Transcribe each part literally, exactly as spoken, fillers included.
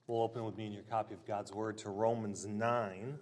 We'll open with me in your copy of God's Word to Romans nine.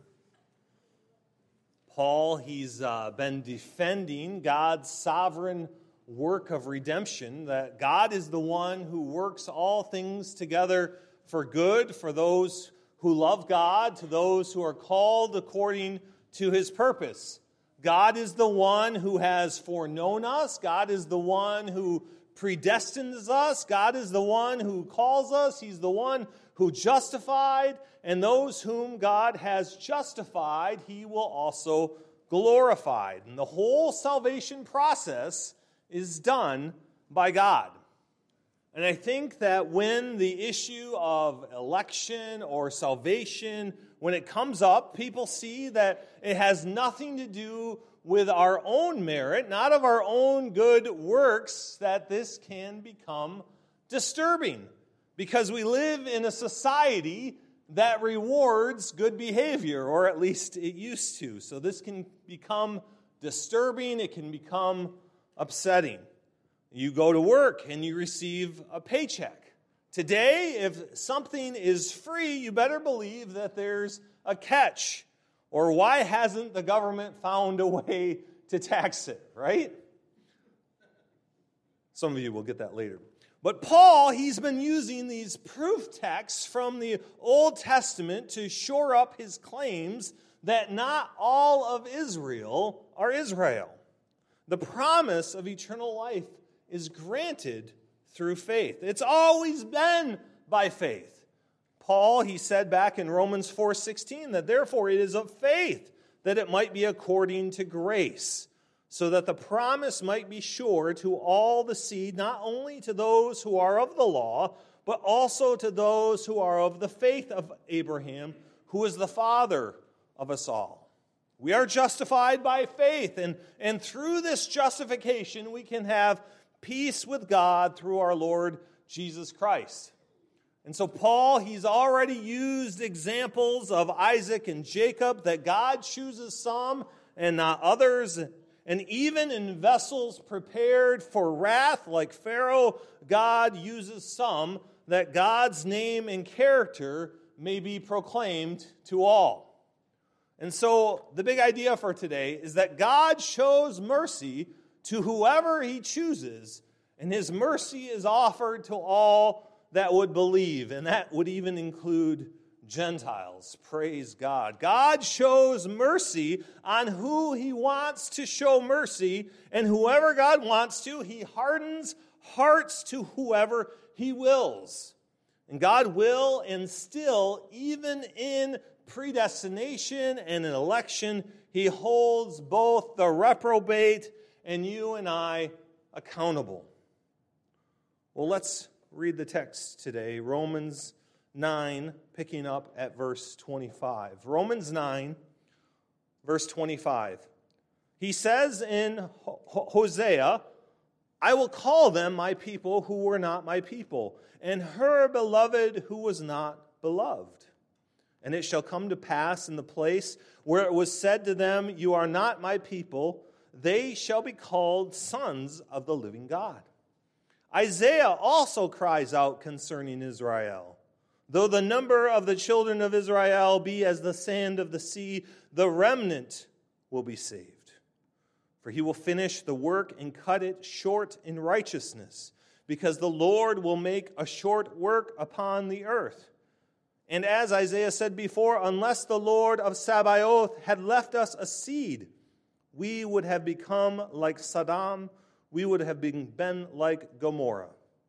Paul, he's uh, been defending God's sovereign work of redemption, that God is the one who works all things together for good for those who love God, to those who are called according to his purpose. God is the one who has foreknown us. God is the one who predestines us. God is the one who calls us. He's the one who justified. And those whom God has justified, he will also glorify. And the whole salvation process is done by God. And I think that when the issue of election or salvation, when it comes up, people see that it has nothing to do with our own merit, not of our own good works, that this can become disturbing. Because we live in a society that rewards good behavior, or at least it used to. So this can become disturbing, it can become upsetting. You go to work and you receive a paycheck. Today, if something is free, you better believe that there's a catch. Or why hasn't the government found a way to tax it, right? Some of you will get that later. But Paul, he's been using these proof texts from the Old Testament to shore up his claims that not all of Israel are Israel. The promise of eternal life is granted through faith. It's always been by faith. Paul, he said back in Romans four sixteen that therefore it is of faith that it might be according to grace, so that the promise might be sure to all the seed, not only to those who are of the law, but also to those who are of the faith of Abraham, who is the father of us all. We are justified by faith, and, and through this justification we can have peace with God through our Lord Jesus Christ. And so Paul, he's already used examples of Isaac and Jacob, that God chooses some and not others. And even in vessels prepared for wrath, like Pharaoh, God uses some, that God's name and character may be proclaimed to all. And so the big idea for today is that God shows mercy to whoever he chooses, and his mercy is offered to all that would believe, and that would even include Gentiles. Praise God. God shows mercy on who he wants to show mercy, and whoever God wants to, he hardens hearts to whoever he wills. And God will instill, even in predestination and an election, he holds both the reprobate and you and I accountable. Well, let's read the text today, Romans nine, picking up at verse twenty-five. Romans nine, verse twenty-five. He says in Hosea, I will call them my people who were not my people, and her beloved who was not beloved. And it shall come to pass in the place where it was said to them, you are not my people, they shall be called sons of the living God. Isaiah also cries out concerning Israel. Though the number of the children of Israel be as the sand of the sea, the remnant will be saved. For he will finish the work and cut it short in righteousness, because the Lord will make a short work upon the earth. And as Isaiah said before, unless the Lord of Sabaoth had left us a seed, we would have become like Sodom, we would have been, been like Gomorrah.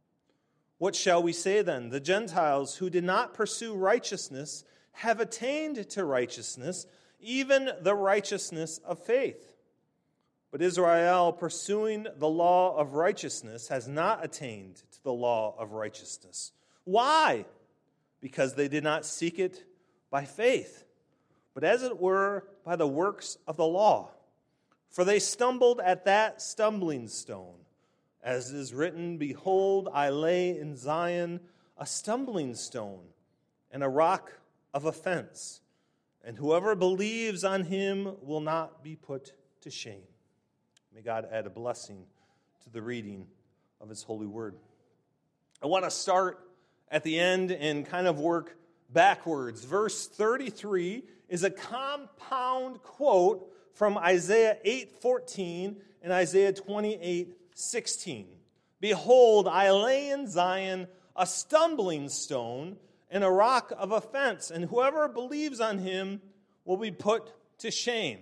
What shall we say then? The Gentiles who did not pursue righteousness have attained to righteousness, even the righteousness of faith. But Israel, pursuing the law of righteousness, has not attained to the law of righteousness. Why? Because they did not seek it by faith, but as it were by the works of the law. For they stumbled at that stumbling stone. As is written, behold, I lay in Zion a stumbling stone and a rock of offense, and whoever believes on him will not be put to shame. May God add a blessing to the reading of his holy word. I want to start at the end and kind of work backwards. Verse thirty-three is a compound quote from Isaiah eight fourteen and Isaiah twenty-eight sixteen. Behold, I lay in Zion a stumbling stone and a rock of offense, and whoever believes on him will be put to shame.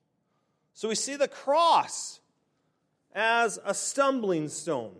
So we see the cross as a stumbling stone.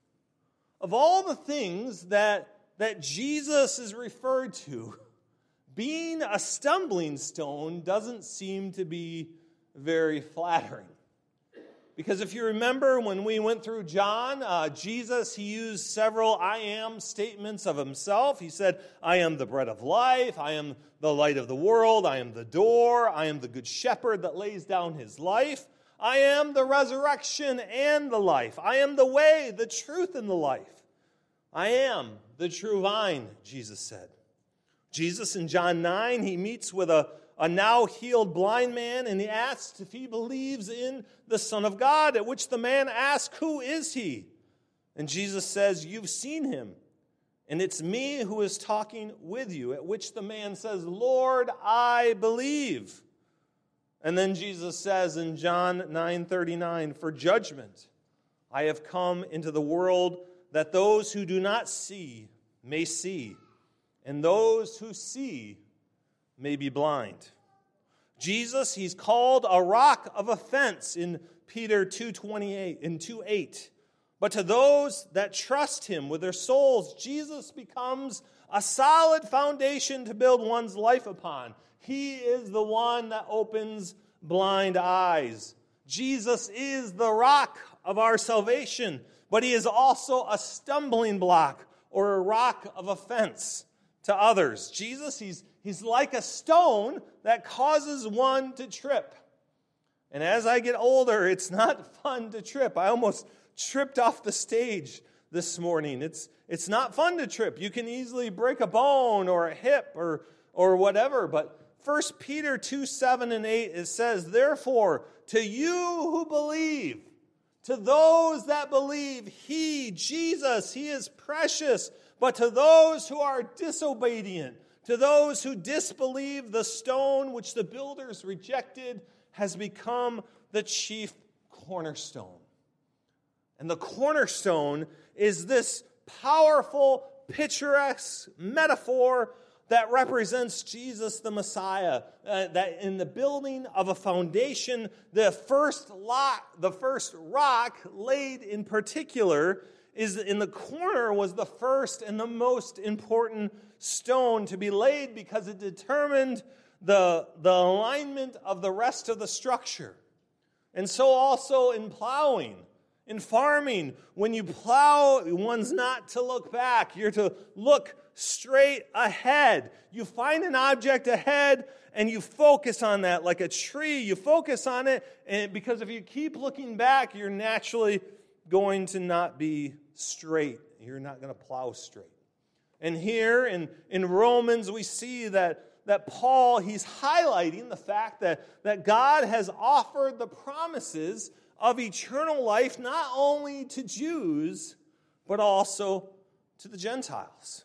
Of all the things that, that Jesus is referred to, being a stumbling stone doesn't seem to be very flattering. Because if you remember when we went through John, uh, Jesus, he used several I am statements of himself. He said, I am the bread of life, I am the light of the world, I am the door, I am the good shepherd that lays down his life, I am the resurrection and the life, I am the way, the truth, and the life. I am the true vine, Jesus said. Jesus in John nine, he meets with a A now healed blind man, and he asks if he believes in the Son of God, at which the man asks, who is he? And Jesus says, you've seen him, and it's me who is talking with you, at which the man says, Lord, I believe. And then Jesus says in John nine thirty-nine, for judgment I have come into the world, that those who do not see may see, and those who see may be blind. Jesus, he's called a rock of offense in Peter two twenty-eight and two eight. But to those that trust him with their souls, Jesus becomes a solid foundation to build one's life upon. He is the one that opens blind eyes. Jesus is the rock of our salvation, but he is also a stumbling block or a rock of offense to others. Jesus, he's, he's like a stone that causes one to trip. And as I get older, it's not fun to trip. I almost tripped off the stage this morning. It's, it's not fun to trip. You can easily break a bone or a hip or, or whatever. But First Peter two, seven and eight, it says, therefore, to you who believe, to those that believe, he, Jesus, he is precious. But to those who are disobedient, to those who disbelieve, the stone which the builders rejected has become the chief cornerstone. And the cornerstone is this powerful, picturesque metaphor that represents Jesus the Messiah. Uh, that in the building of a foundation, the first lock, the first rock laid in particular is in the corner was the first and the most important stone to be laid because it determined the, the alignment of the rest of the structure. And so also in plowing, in farming, when you plow, one's not to look back. You're to look straight ahead. You find an object ahead and you focus on that like a tree. You focus on it, and because if you keep looking back, you're naturally going to not be straight. You're not going to plow straight. And here in, in Romans, we see that, that Paul, he's highlighting the fact that, that God has offered the promises of eternal life not only to Jews, but also to the Gentiles.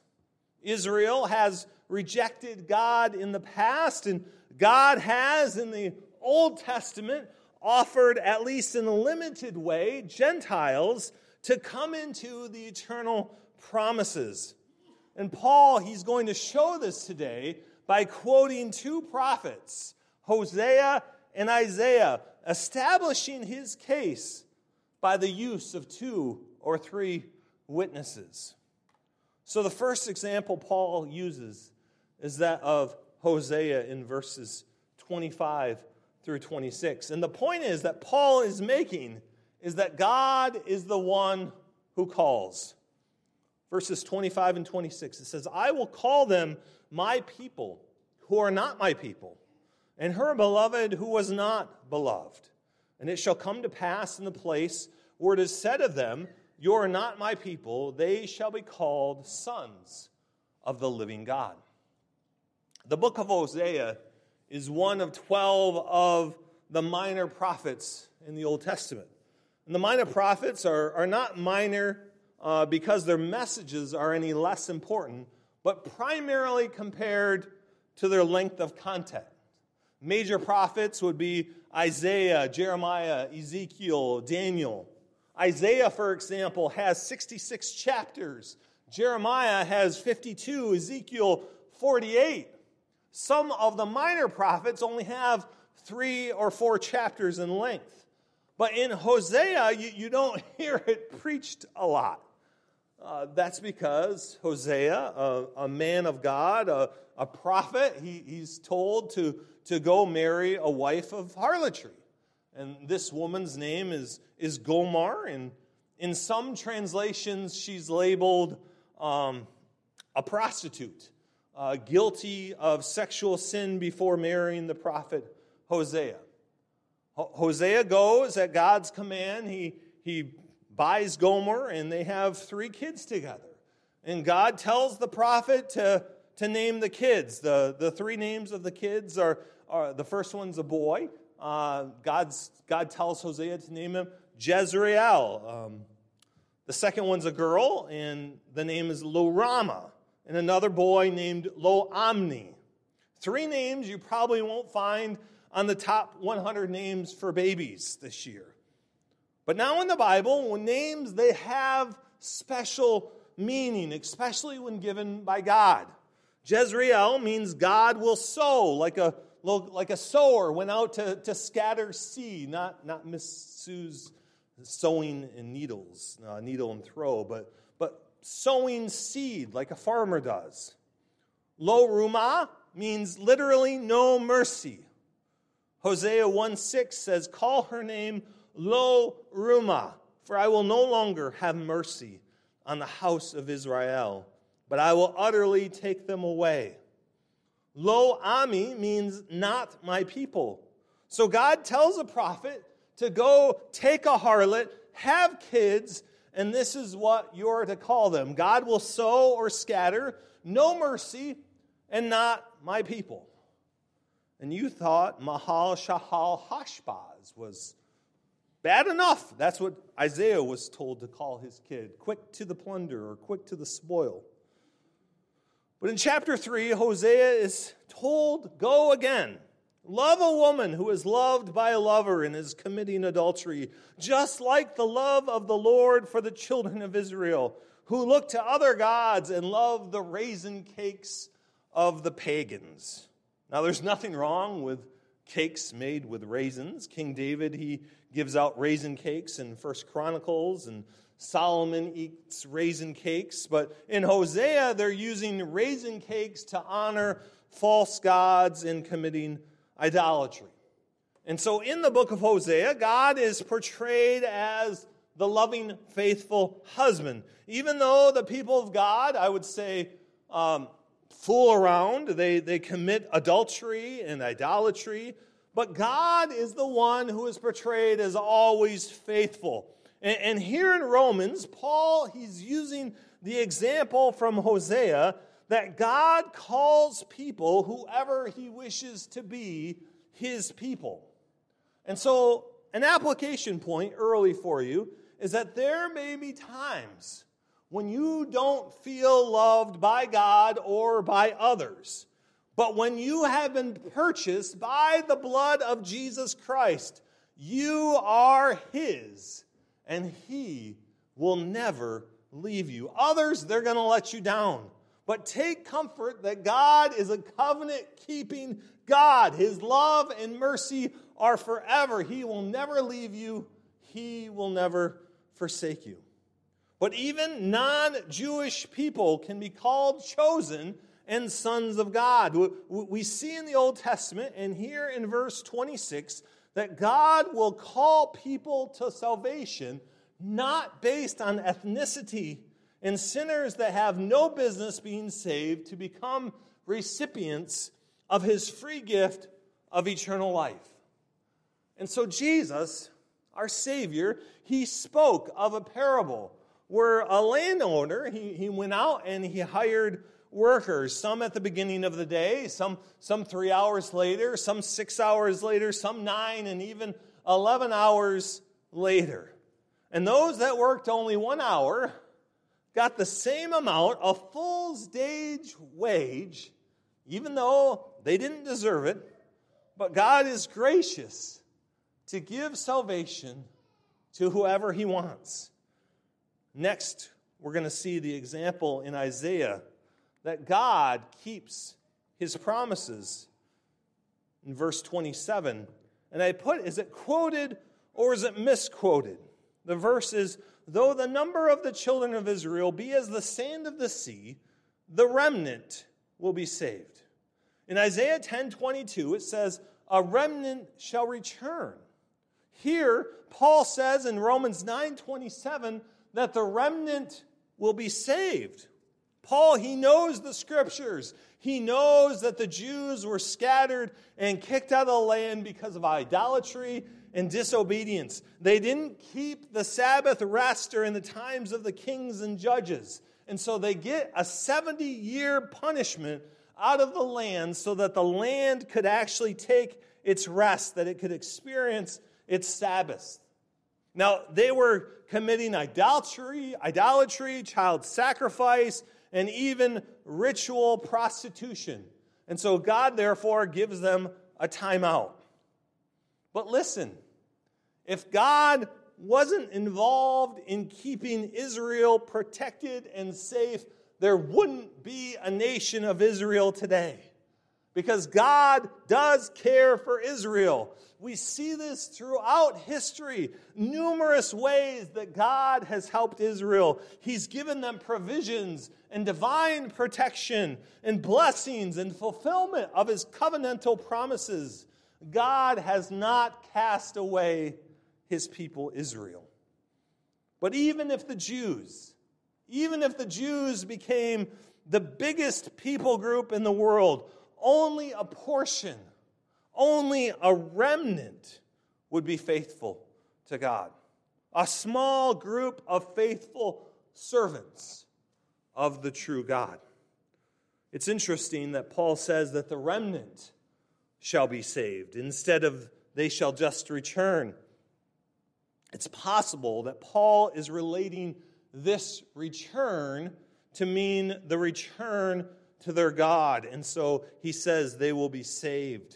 Israel has rejected God in the past, and God has, in the Old Testament, offered, at least in a limited way, Gentiles to come into the eternal promises. And Paul, he's going to show this today by quoting two prophets, Hosea and Isaiah, establishing his case by the use of two or three witnesses. So the first example Paul uses is that of Hosea in verses twenty-five through twenty-six. And the point is that Paul is making is that God is the one who calls. Verses twenty-five and twenty-six, it says, I will call them my people who are not my people, and her beloved who was not beloved. And it shall come to pass in the place where it is said of them, you are not my people, they shall be called sons of the living God. The book of Hosea is one of twelve of the minor prophets in the Old Testament. And the minor prophets are, are not minor uh, because their messages are any less important, but primarily compared to their length of content. Major prophets would be Isaiah, Jeremiah, Ezekiel, Daniel. Isaiah, for example, has sixty-six chapters. Jeremiah has fifty-two, Ezekiel forty-eight. Some of the minor prophets only have three or four chapters in length. But in Hosea, you, you don't hear it preached a lot. Uh, that's because Hosea, a, a man of God, a, a prophet, he, he's told to, to go marry a wife of harlotry. And this woman's name is, is Gomer. And in some translations, she's labeled um, a prostitute, uh, guilty of sexual sin before marrying the prophet Hosea. Ho- Hosea goes at God's command. He, he buys Gomer, and they have three kids together. And God tells the prophet to, to name the kids. The, the three names of the kids are, are the first one's a boy. Uh, God's, God tells Hosea to name him Jezreel. Um, the second one's a girl, and the name is Lo-Ramah. And another boy named Lo-Amni. Three names you probably won't find on the top one hundred names for babies this year. But now in the Bible, when names, they have special meaning, especially when given by God. Jezreel means God will sow, like a like a sower went out to, to scatter seed, not, not Miss Sue's sewing in needles, uh, needle and throw, but, but sowing seed like a farmer does. Lo-Rumah means literally no mercy. Hosea one six says, call her name Lo-Rumah, for I will no longer have mercy on the house of Israel, but I will utterly take them away. Lo-Ami means not my people. So God tells a prophet to go take a harlot, have kids, and this is what you're to call them. God will sow or scatter, no mercy, and not my people. And you thought Mahal Shahal Hashbaz was bad enough. That's what Isaiah was told to call his kid. Quick to the plunder or quick to the spoil. But in chapter three, Hosea is told, go again. Love a woman who is loved by a lover and is committing adultery, just like the love of the Lord for the children of Israel, who look to other gods and love the raisin cakes of the pagans. Now, there's nothing wrong with cakes made with raisins. King David, he gives out raisin cakes in First Chronicles, and Solomon eats raisin cakes. But in Hosea, they're using raisin cakes to honor false gods and committing idolatry. And so in the book of Hosea, God is portrayed as the loving, faithful husband. Even though the people of God, I would say, um, fool around, they, they commit adultery and idolatry, but God is the one who is portrayed as always faithful. And, and here in Romans, Paul, he's using the example from Hosea that God calls people whoever he wishes to be his people. And so an application point early for you is that there may be times when you don't feel loved by God or by others. But when you have been purchased by the blood of Jesus Christ, you are his, and he will never leave you. Others, they're going to let you down. But take comfort that God is a covenant-keeping God. His love and mercy are forever. He will never leave you. He will never forsake you. But even non-Jewish people can be called chosen and sons of God. We see in the Old Testament, and here in verse twenty-six, that God will call people to salvation not based on ethnicity, and sinners that have no business being saved to become recipients of his free gift of eternal life. And so Jesus, our Savior, he spoke of a parable where a landowner, he, he went out and he hired workers, some at the beginning of the day, some, some three hours later, some six hours later, some nine, and even eleven hours later. And those that worked only one hour, got the same amount, a full day's wage, even though they didn't deserve it. But God is gracious to give salvation to whoever he wants. Next, we're going to see the example in Isaiah that God keeps his promises. In verse twenty-seven, and I put, is it quoted or is it misquoted? The verse is, though the number of the children of Israel be as the sand of the sea, the remnant will be saved. In Isaiah ten twenty-two, it says, a remnant shall return. Here, Paul says in Romans nine twenty-seven that the remnant will be saved. Paul, he knows the scriptures. He knows that the Jews were scattered and kicked out of the land because of idolatry and disobedience. They didn't keep the Sabbath rest during the times of the kings and judges. And so they get a seventy-year punishment out of the land so that the land could actually take its rest, that it could experience its Sabbath. Now, they were committing idolatry, idolatry, child sacrifice, and even ritual prostitution. And so God, therefore, gives them a timeout. But listen, if God wasn't involved in keeping Israel protected and safe, there wouldn't be a nation of Israel today. Because God does care for Israel. We see this throughout history, numerous ways that God has helped Israel. He's given them provisions and divine protection and blessings and fulfillment of his covenantal promises. God has not cast away his people Israel. But even if the Jews, even if the Jews became the biggest people group in the world, only a portion, only a remnant would be faithful to God. A small group of faithful servants of the true God. It's interesting that Paul says that the remnant shall be saved instead of they shall just return. It's possible that Paul is relating this return to mean the return to their God. And so he says they will be saved.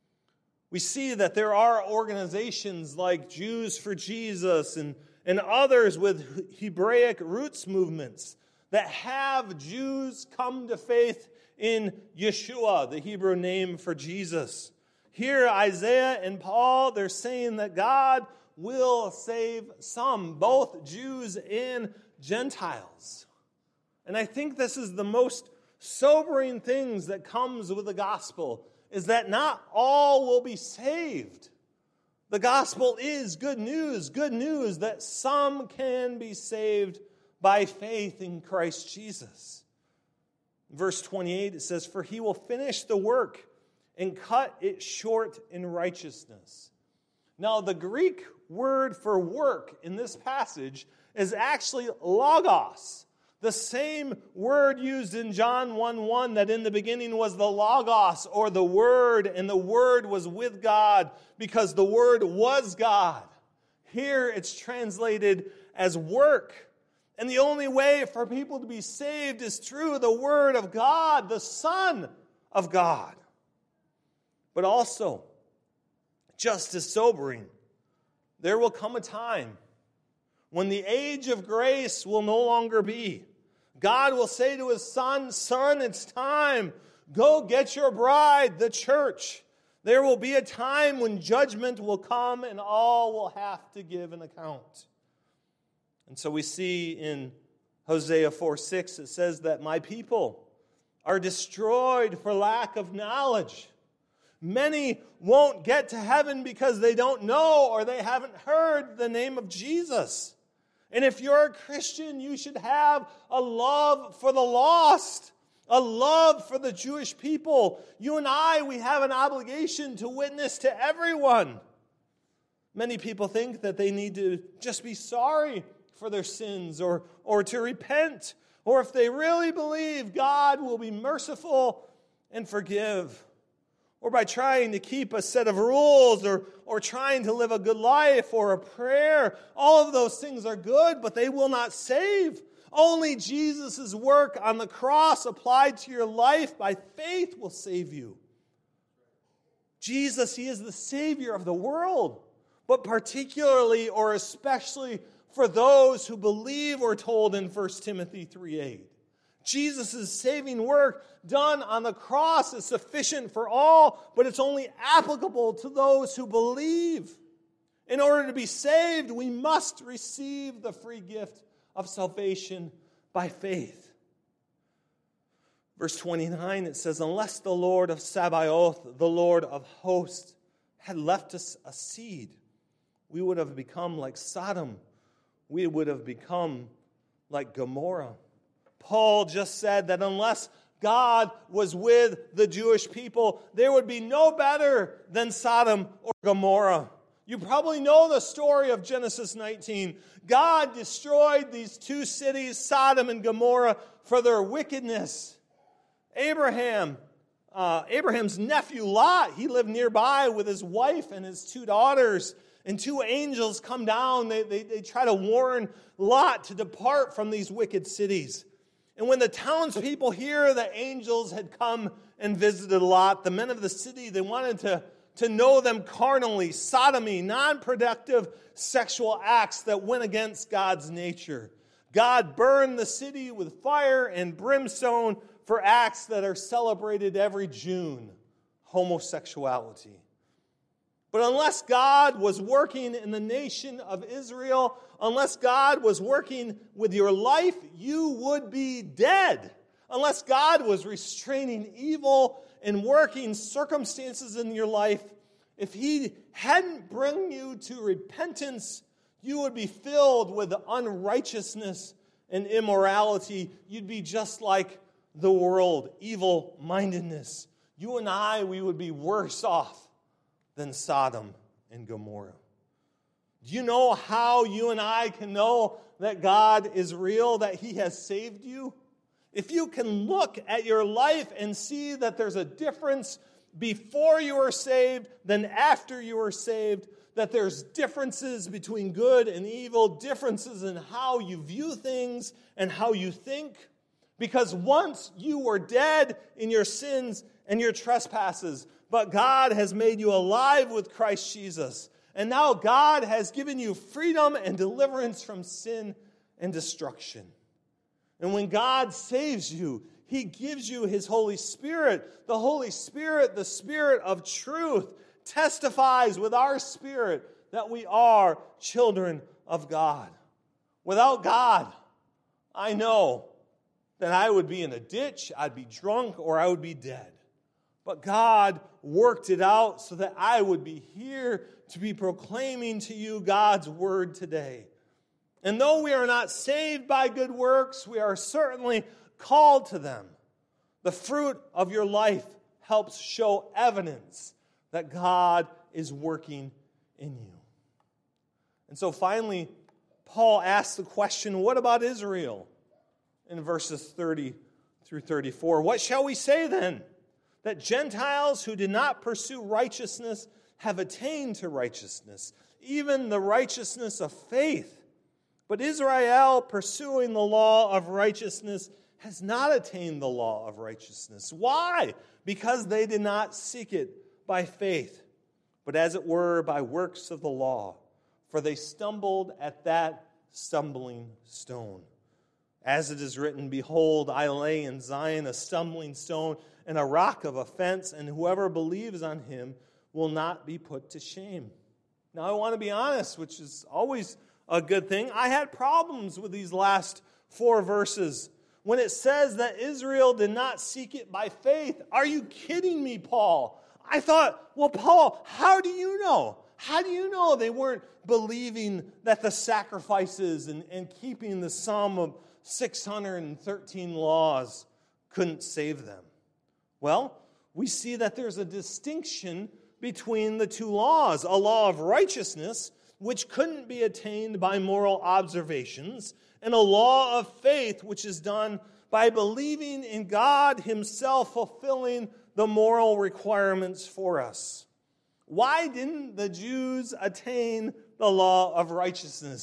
We see that there are organizations like Jews for Jesus and, and others with Hebraic roots movements that have Jews come to faith in Yeshua, the Hebrew name for Jesus. Here, Isaiah and Paul, they're saying that God will save some, both Jews and Gentiles. And I think this is the most sobering things that comes with the gospel, is that not all will be saved. The gospel is good news, good news that some can be saved by faith in Christ Jesus. Verse twenty-eight, it says, for he will finish the work and cut it short in righteousness. Now, the Greek word for work in this passage is actually logos. The same word used in John one one, that in the beginning was the Logos, or the Word, and the Word was with God because the Word was God. Here it's translated as work. And the only way for people to be saved is through the Word of God, the Son of God. But also, just as sobering, there will come a time when the age of grace will no longer be. God will say to his son, son, it's time. Go get your bride, the church. There will be a time when judgment will come and all will have to give an account. And so we see in Hosea four six, it says that my people are destroyed for lack of knowledge. Many won't get to heaven because they don't know or they haven't heard the name of Jesus. And if you're a Christian, you should have a love for the lost, a love for the Jewish people. You and I, we have an obligation to witness to everyone. Many people think that they need to just be sorry for their sins or, or to repent, or if they really believe God will be merciful and forgive. Or by trying to keep a set of rules, or, or trying to live a good life, or a prayer. All of those things are good, but they will not save. Only Jesus' work on the cross applied to your life by faith will save you. Jesus, He is the Savior of the world, but particularly or especially for those who believe, we're told in First Timothy three eight. Jesus' saving work done on the cross is sufficient for all, but it's only applicable to those who believe. In order to be saved, we must receive the free gift of salvation by faith. Verse twenty-nine, it says, unless the Lord of Sabaoth, the Lord of hosts, had left us a seed, we would have become like Sodom. We would have become like Gomorrah. Paul just said that unless God was with the Jewish people, there would be no better than Sodom or Gomorrah. You probably know the story of Genesis nineteen. God destroyed these two cities, Sodom and Gomorrah, for their wickedness. Abraham, uh, Abraham's nephew Lot, he lived nearby with his wife and his two daughters. And two angels come down. They, they, they try to warn Lot to depart from these wicked cities. And when the townspeople hear that angels had come and visited Lot, the men of the city, they wanted to, to know them carnally, sodomy, non-productive sexual acts that went against God's nature. God burned the city with fire and brimstone for acts that are celebrated every June, homosexuality. But unless God was working in the nation of Israel, unless God was working with your life, you would be dead. Unless God was restraining evil and working circumstances in your life, if He hadn't brought you to repentance, you would be filled with unrighteousness and immorality. You'd be just like the world, evil-mindedness. You and I, we would be worse off than Sodom and Gomorrah. Do you know how you and I can know that God is real, that He has saved you? If you can look at your life and see that there's a difference before you were saved than after you were saved, that there's differences between good and evil, differences in how you view things and how you think, because once you were dead in your sins and your trespasses, but God has made you alive with Christ Jesus. And now God has given you freedom and deliverance from sin and destruction. And when God saves you, He gives you His Holy Spirit. The Holy Spirit, the Spirit of truth, testifies with our spirit that we are children of God. Without God, I know that I would be in a ditch, I'd be drunk, or I would be dead. But God worked it out so that I would be here to be proclaiming to you God's word today. And though we are not saved by good works, we are certainly called to them. The fruit of your life helps show evidence that God is working in you. And so finally, Paul asks the question, what about Israel? In verses thirty through thirty-four, what shall we say then? That Gentiles who did not pursue righteousness have attained to righteousness, even the righteousness of faith. But Israel, pursuing the law of righteousness, has not attained the law of righteousness. Why? Because they did not seek it by faith, but as it were by works of the law. For they stumbled at that stumbling stone. As it is written, behold, I lay in Zion a stumbling stone and a rock of offense, and whoever believes on Him will not be put to shame. Now, I want to be honest, which is always a good thing. I had problems with these last four verses. When it says that Israel did not seek it by faith, are you kidding me, Paul? I thought, well, Paul, how do you know? How do you know they weren't believing that the sacrifices and, and keeping the sum of six hundred thirteen laws couldn't save them? Well, we see that there's a distinction between the two laws. A law of righteousness, which couldn't be attained by moral observations, and a law of faith, which is done by believing in God Himself fulfilling the moral requirements for us. Why didn't the Jews attain the law of righteousness?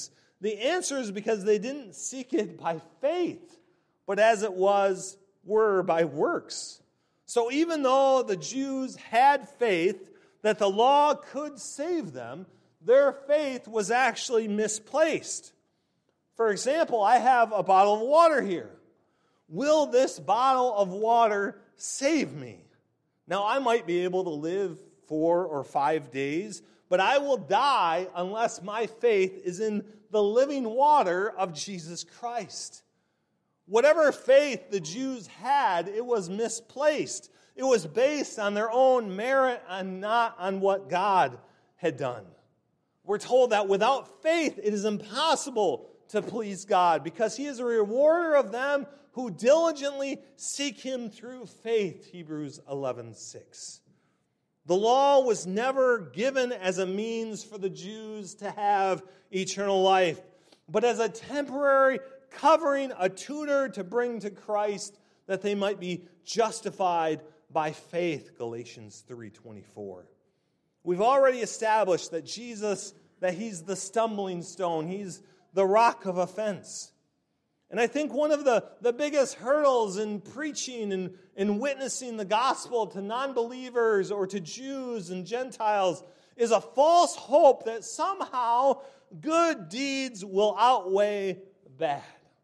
The answer is because they didn't seek it by faith, but as it was, were by works. So even though the Jews had faith that the law could save them, their faith was actually misplaced. For example, I have a bottle of water here. Will this bottle of water save me? Now, I might be able to live four or five days, but I will die unless my faith is in the living water of Jesus Christ. Whatever faith the Jews had, it was misplaced. It was based on their own merit and not on what God had done. We're told that without faith, it is impossible to please God because He is a rewarder of them who diligently seek Him through faith, Hebrews eleven six. The law was never given as a means for the Jews to have eternal life, but as a temporary covering, a tutor to bring to Christ that they might be justified by faith, Galatians three twenty-four. We've already established that Jesus, that He's the stumbling stone. He's the rock of offense. And I think one of the, the biggest hurdles in preaching and, and witnessing the gospel to non-believers or to Jews and Gentiles is a false hope that somehow good deeds will outweigh bad.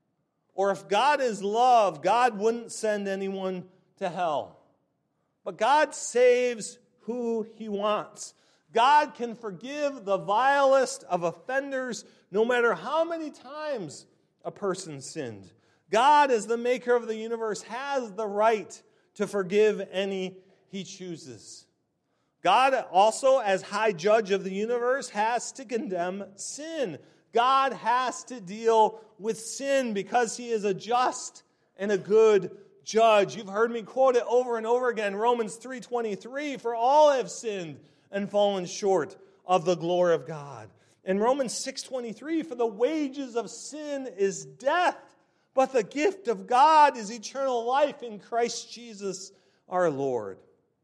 Or if God is love, God wouldn't send anyone to hell. But God saves who He wants. God can forgive the vilest of offenders no matter how many times a person sinned. God, as the maker of the universe, has the right to forgive any He chooses. God also, as high judge of the universe, has to condemn sin. God has to deal with sin because He is a just and a good judge. You've heard me quote it over and over again, Romans three twenty-three, for all have sinned and fallen short of the glory of God. In Romans six twenty-three, for the wages of sin is death, but the gift of God is eternal life in Christ Jesus our Lord.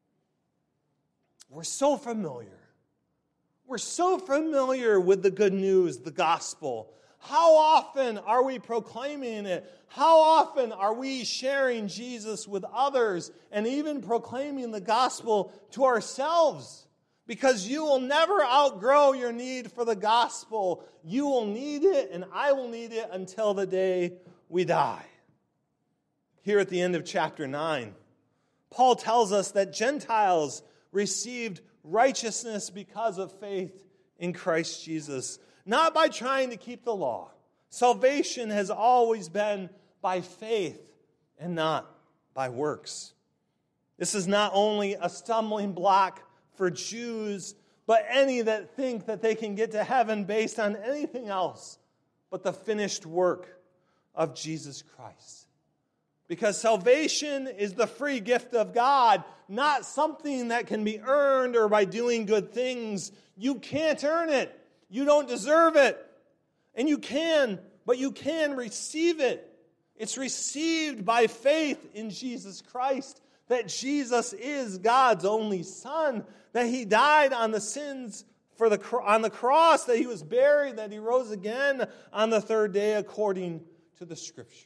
We're so familiar. We're so familiar with the good news, the gospel. How often are we proclaiming it? How often are we sharing Jesus with others and even proclaiming the gospel to ourselves? Because you will never outgrow your need for the gospel. You will need it, and I will need it until the day we die. Here at the end of chapter nine, Paul tells us that Gentiles received righteousness because of faith in Christ Jesus, not by trying to keep the law. Salvation has always been by faith and not by works. This is not only a stumbling block for Jews, but any that think that they can get to heaven based on anything else but the finished work of Jesus Christ. Because salvation is the free gift of God, not something that can be earned or by doing good things. You can't earn it. You don't deserve it. And you can, but you can receive it. It's received by faith in Jesus Christ, that Jesus is God's only Son, that He died on the sins for the on the cross, that He was buried, that He rose again on the third day according to the Scriptures.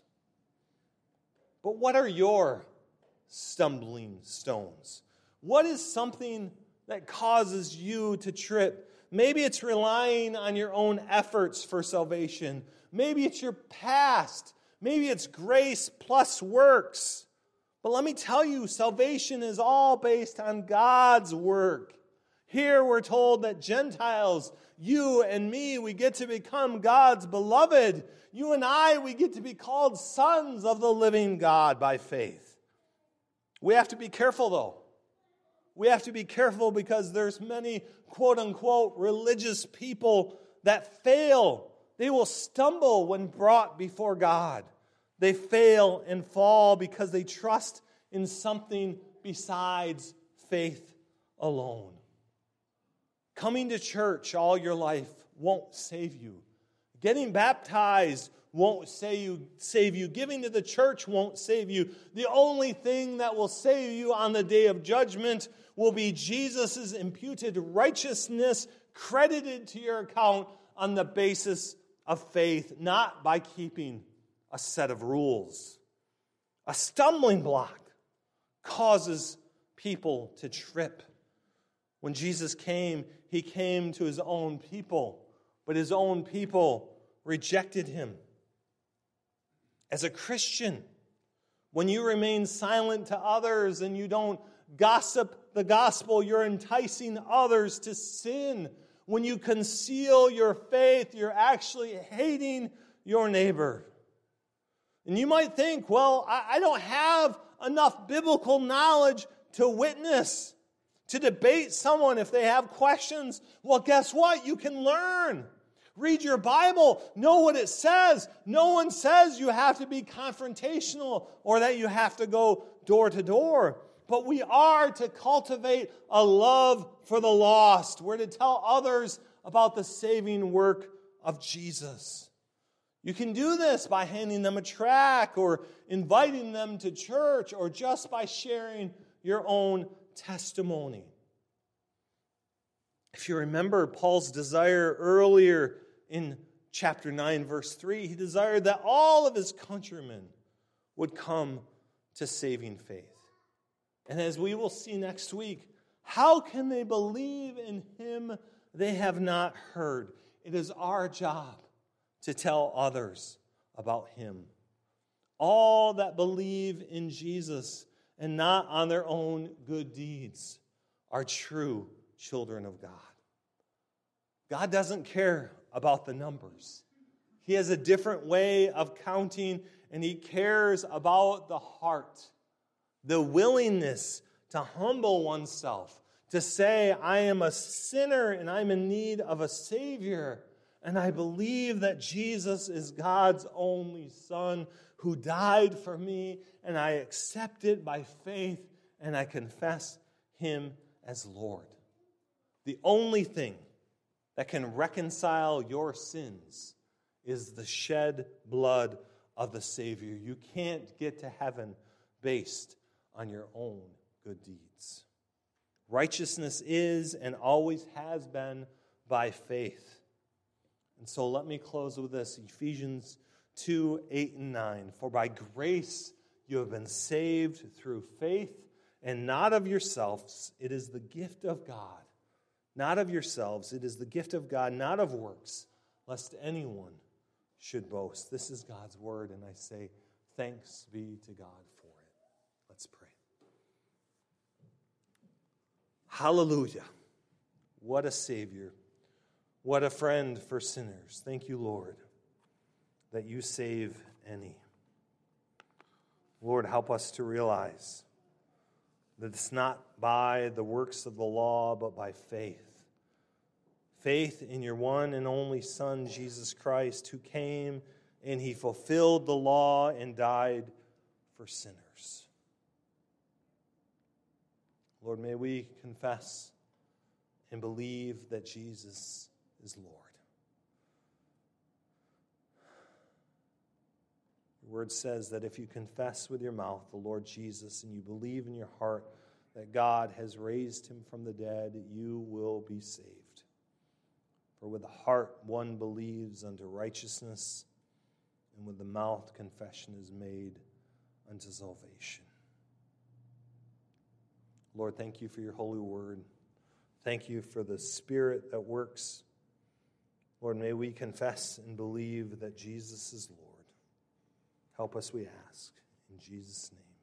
But what are your stumbling stones? What is something that causes you to trip? Maybe it's relying on your own efforts for salvation. Maybe it's your past. Maybe it's grace plus works. But let me tell you, salvation is all based on God's work. Here we're told that Gentiles, you and me, we get to become God's beloved. You and I, we get to be called sons of the living God by faith. We have to be careful, though. We have to be careful because there's many, quote-unquote, religious people that fail. They will stumble when brought before God. They fail and fall because they trust in something besides faith alone. Coming to church all your life won't save you. Getting baptized won't save you, save you. Giving to the church won't save you. The only thing that will save you on the day of judgment will be Jesus' imputed righteousness credited to your account on the basis of faith not by keeping a set of rules. A stumbling block causes people to trip. When Jesus came, he came to his own people, but his own people rejected him. As a Christian, when you remain silent to others and you don't gossip the gospel, you're enticing others to sin. When you conceal your faith, you're actually hating your neighbor. And you might think, well, I don't have enough biblical knowledge to witness, to debate someone if they have questions. Well, guess what? You can learn. Read your Bible. Know what it says. No one says you have to be confrontational or that you have to go door to door. But we are to cultivate a love for the lost. We're to tell others about the saving work of Jesus. You can do this by handing them a tract or inviting them to church or just by sharing your own testimony. If you remember Paul's desire earlier in chapter nine, verse three, he desired that all of his countrymen would come to saving faith. And as we will see next week, how can they believe in him they have not heard? It is our job to tell others about him. All that believe in Jesus and not on their own good deeds are true children of God. God doesn't care about the numbers. He has a different way of counting, and he cares about the heart, the willingness to humble oneself, to say, I am a sinner and I'm in need of a Savior, and I believe that Jesus is God's only Son who died for me, and I accept it by faith, and I confess him as Lord. The only thing that can reconcile your sins is the shed blood of the Savior. You can't get to heaven based on your own good deeds. Righteousness is and always has been by faith. And so let me close with this, Ephesians two, eight, and nine. For by grace you have been saved through faith, and not of yourselves. It is the gift of God. Not of yourselves. It is the gift of God, not of works, lest anyone should boast. This is God's word, and I say thanks be to God for it. Let's pray. Hallelujah. What a Savior. What a friend for sinners. Thank you, Lord, that you save any. Lord, help us to realize that it's not by the works of the law, but by faith. Faith in your one and only Son, Jesus Christ, who came and he fulfilled the law and died for sinners. Lord, may we confess and believe that Jesus is Lord. The word says that if you confess with your mouth the Lord Jesus and you believe in your heart that God has raised him from the dead, you will be saved. For with the heart one believes unto righteousness, and with the mouth confession is made unto salvation. Lord, thank you for your holy word. Thank you for the Spirit that works. Lord, may we confess and believe that Jesus is Lord. Help us, we ask. In Jesus' name.